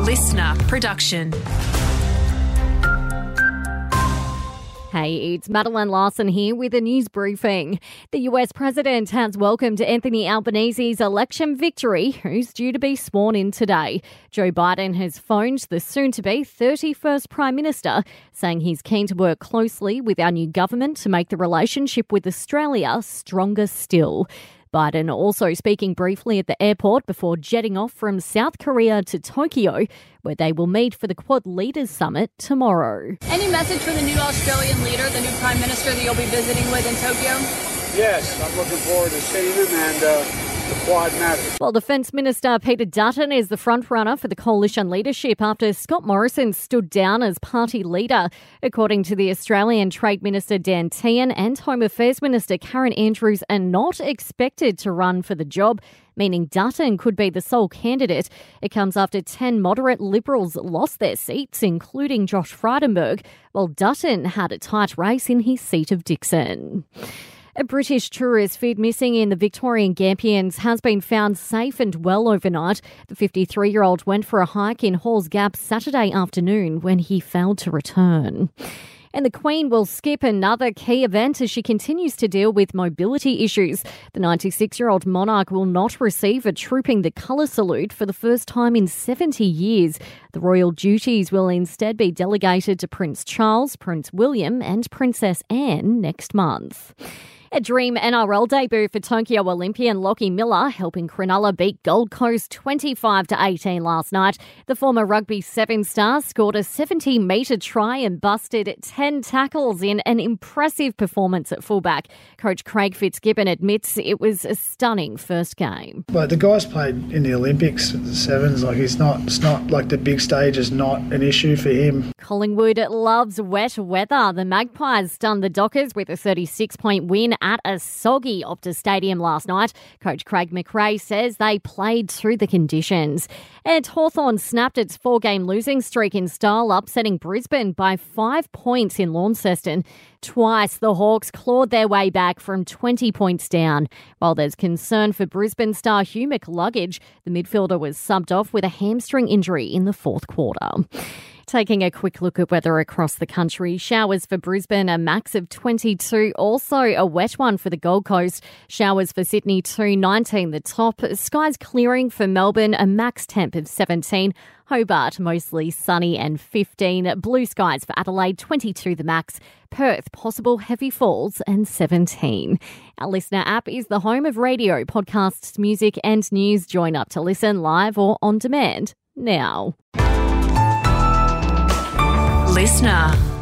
listener production. Hey, it's Madeline Larson here with a news briefing. The US President has welcomed Anthony Albanese's election victory, who's due to be sworn in today. Joe Biden has phoned the soon-to-be 31st Prime Minister, saying he's keen to work closely with our new government to make the relationship with Australia stronger still. Biden also speaking briefly at the airport before jetting off from South Korea to Tokyo, where they will meet for the Quad Leaders Summit tomorrow. Any message for the new Australian leader, the new Prime Minister that you'll be visiting with in Tokyo? Yes, I'm looking forward to seeing him and the Quad matters. Well, Defence Minister Peter Dutton is the front-runner for the coalition leadership after Scott Morrison stood down as party leader. According to the Australian Trade Minister Dan Tehan and Home Affairs Minister Karen Andrews are not expected to run for the job, meaning Dutton could be the sole candidate. It comes after 10 moderate Liberals lost their seats, including Josh Frydenberg, while Dutton had a tight race in his seat of Dixon. A British tourist feared missing in the Victorian Grampians has been found safe and well overnight. The 53-year-old went for a hike in Halls Gap Saturday afternoon when he failed to return. And the Queen will skip another key event as she continues to deal with mobility issues. The 96-year-old monarch will not receive a Trooping the Colour salute for the first time in 70 years. The royal duties will instead be delegated to Prince Charles, Prince William and Princess Anne next month. A dream NRL debut for Tokyo Olympian Lockie Miller, helping Cronulla beat Gold Coast 25-18 last night. The former Rugby 7 star scored a 70-metre try and busted 10 tackles in an impressive performance at fullback. Coach Craig Fitzgibbon admits it was a stunning first game. But the guy's played in the Olympics at the Sevens. It's not like the big stage is not an issue for him. Collingwood loves wet weather. The Magpies stunned the Dockers with a 36-point win at a soggy Optus Stadium last night. Coach Craig McRae says they played through the conditions. And Hawthorn snapped its 4-game losing streak in style, upsetting Brisbane by 5 points in Launceston. Twice, the Hawks clawed their way back from 20 points down. While there's concern for Brisbane star Hugh McLuggage, the midfielder was subbed off with a hamstring injury in the fourth quarter. Taking a quick look at weather across the country. Showers for Brisbane, a max of 22. Also a wet one for the Gold Coast. Showers for Sydney too, 19 the top. Skies clearing for Melbourne, a max temp of 17. Hobart, mostly sunny and 15. Blue skies for Adelaide, 22 the max. Perth, possible heavy falls and 17. Our listener app is the home of radio, podcasts, music and news. Join up to listen live or on demand now. Listener.